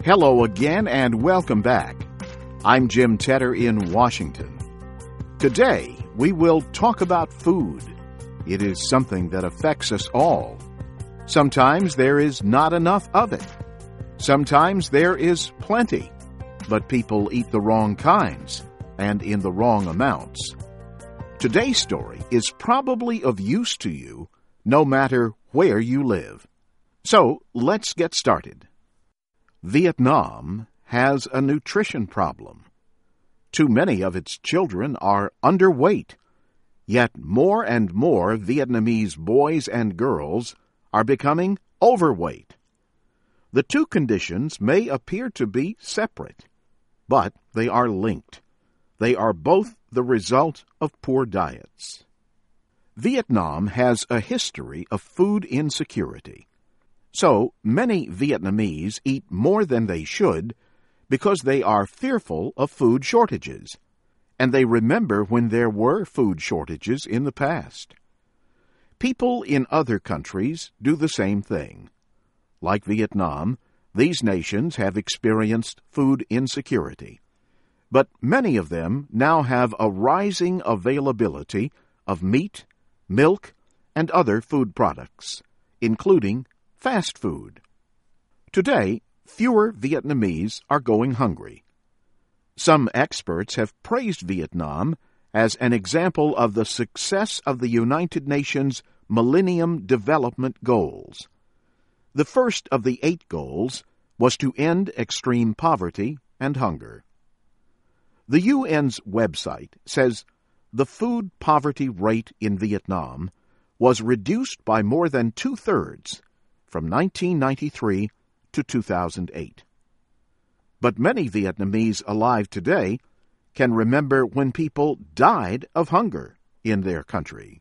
Hello again and welcome back. I'm Jim Tedder in Washington. Today, we will talk about food. It is something that affects us all. Sometimes there is not enough of it. Sometimes there is plenty, but people eat the wrong kinds and in the wrong amounts. Today's story is probably of use to you no matter where you live. So, let's get started. Vietnam has a nutrition problem. Too many of its children are underweight, yet more and more Vietnamese boys and girls are becoming overweight. The two conditions may appear to be separate, but they are linked. They are both the result of poor diets. Vietnam has a history of food insecurity. So, many Vietnamese eat more than they should because they are fearful of food shortages, and they remember when there were food shortages in the past. People in other countries do the same thing. Like Vietnam, these nations have experienced food insecurity, but many of them now have a rising availability of meat, milk, and other food products, including fast food. Today, fewer Vietnamese are going hungry. Some experts have praised Vietnam as an example of the success of the United Nations Millennium Development Goals. The first of the 8 goals was to end extreme poverty and hunger. The UN's website says the food poverty rate in Vietnam was reduced by more than 2/3 from 1993 to 2008. But many Vietnamese alive today can remember when people died of hunger in their country.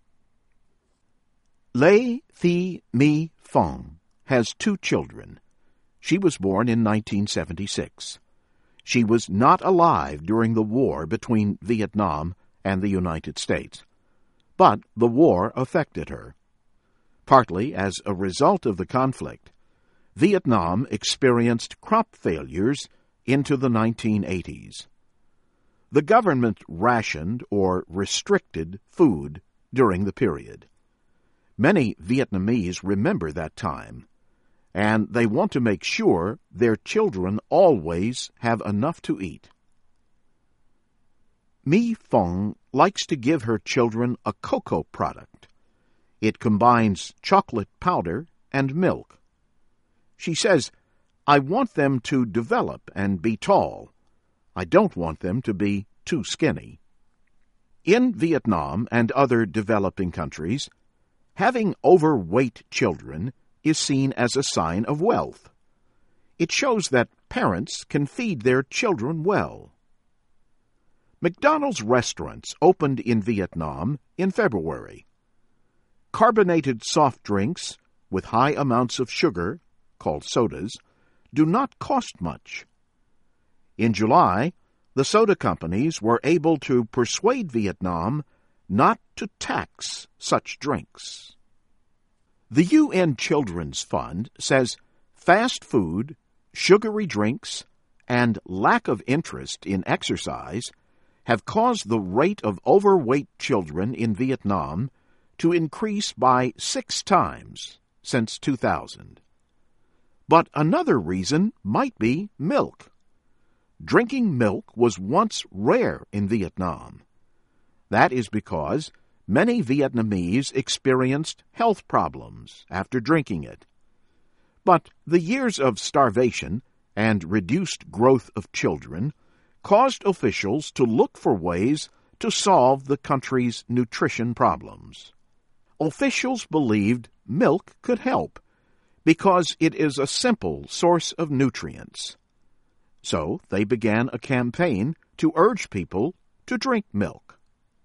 Lê Thị My Phong has 2 children. She was born in 1976. She was not alive during the war between Vietnam and the United States, but the war affected her. Partly as a result of the conflict, Vietnam experienced crop failures into the 1980s. The government rationed or restricted food during the period. Many Vietnamese remember that time, and they want to make sure their children always have enough to eat. My Phong likes to give her children a cocoa product. It combines chocolate powder and milk. She says, "I want them to develop and be tall. I don't want them to be too skinny." In Vietnam and other developing countries, having overweight children is seen as a sign of wealth. It shows that parents can feed their children well. McDonald's restaurants opened in Vietnam in February. Carbonated soft drinks with high amounts of sugar, called sodas, do not cost much. In July, the soda companies were able to persuade Vietnam not to tax such drinks. The UN Children's Fund says fast food, sugary drinks, and lack of interest in exercise have caused the rate of overweight children in Vietnam to increase by 6 times since 2000. But another reason might be milk. Drinking milk was once rare in Vietnam. That is because many Vietnamese experienced health problems after drinking it. But the years of starvation and reduced growth of children caused officials to look for ways to solve the country's nutrition problems. Officials believed milk could help because it is a simple source of nutrients. So they began a campaign to urge people to drink milk.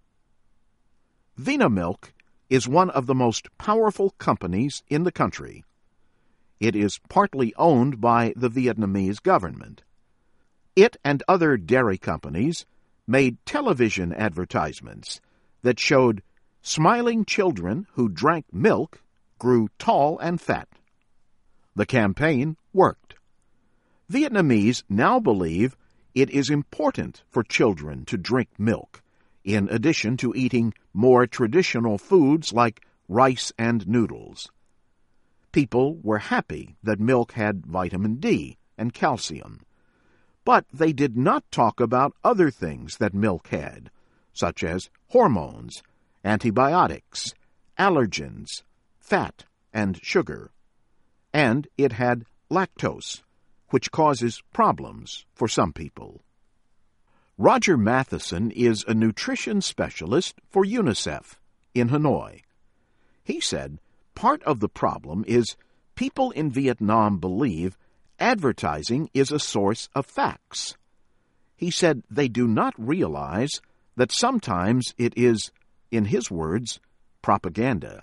Vinamilk is one of the most powerful companies in the country. It is partly owned by the Vietnamese government. It and other dairy companies made television advertisements that showed smiling children who drank milk grew tall and fat. The campaign worked. Vietnamese now believe it is important for children to drink milk, in addition to eating more traditional foods like rice and noodles. People were happy that milk had vitamin D and calcium, but they did not talk about other things that milk had, such as hormones, antibiotics, allergens, fat, and sugar. And it had lactose, which causes problems for some people. Roger Matheson is a nutrition specialist for UNICEF in Hanoi. He said part of the problem is people in Vietnam believe advertising is a source of facts. He said they do not realize that sometimes it is, in his words, propaganda.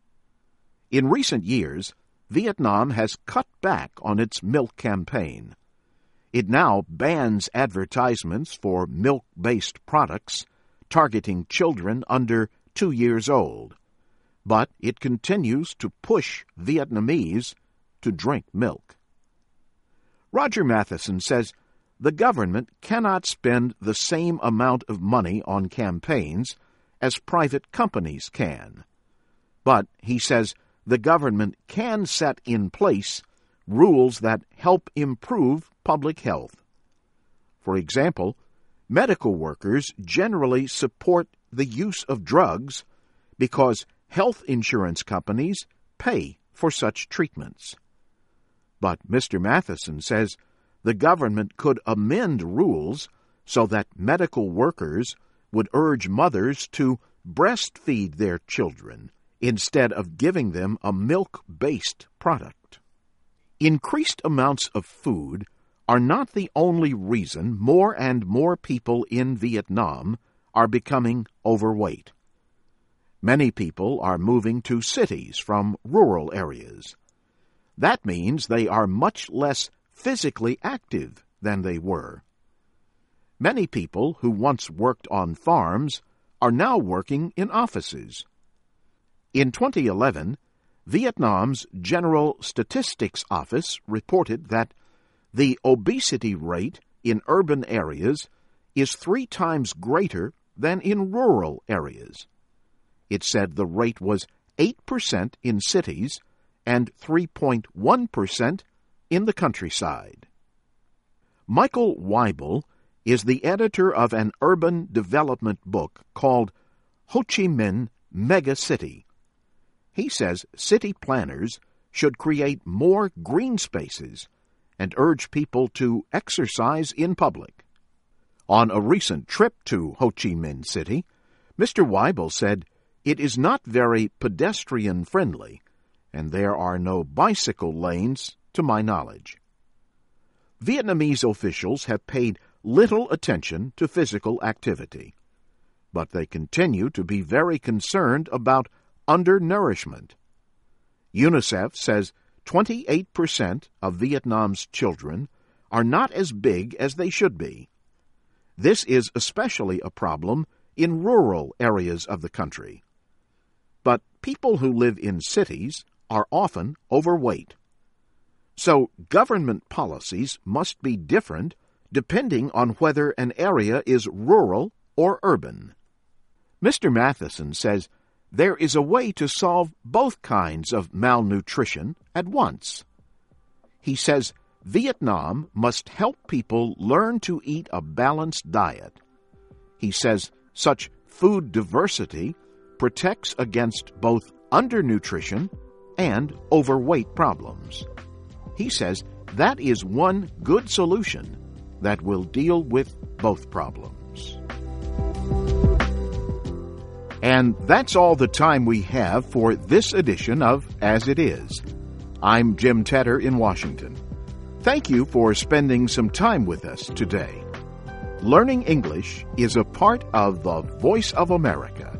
In recent years, Vietnam has cut back on its milk campaign. It now bans advertisements for milk-based products targeting children under 2 years old, but it continues to push Vietnamese to drink milk. Roger Matheson says the government cannot spend the same amount of money on campaigns as private companies can. But, he says, the government can set in place rules that help improve public health. For example, medical workers generally support the use of drugs because health insurance companies pay for such treatments. But Mr. Matheson says the government could amend rules so that medical workers would urge mothers to breastfeed their children instead of giving them a milk-based product. Increased amounts of food are not the only reason more and more people in Vietnam are becoming overweight. Many people are moving to cities from rural areas. That means they are much less physically active than they were. Many people who once worked on farms are now working in offices. In 2011, Vietnam's General Statistics Office reported that the obesity rate in urban areas is 3 times greater than in rural areas. It said the rate was 8% in cities and 3.1% in the countryside. Michael Weibel is the editor of an urban development book called Ho Chi Minh Mega City. He says city planners should create more green spaces and urge people to exercise in public. On a recent trip to Ho Chi Minh City, Mr. Weibel said it is not very pedestrian-friendly, and there are no bicycle lanes to my knowledge. Vietnamese officials have paid little attention to physical activity, but they continue to be very concerned about undernourishment. UNICEF says 28% of Vietnam's children are not as big as they should be. This is especially a problem in rural areas of the country. But people who live in cities are often overweight. So government policies must be different depending on whether an area is rural or urban. Mr. Matheson says there is a way to solve both kinds of malnutrition at once. He says Vietnam must help people learn to eat a balanced diet. He says such food diversity protects against both undernutrition and overweight problems. He says that is one good solution that will deal with both problems. And that's all the time we have for this edition of As It Is. I'm Jim Tedder in Washington. Thank you for spending some time with us today. Learning English is a part of the Voice of America.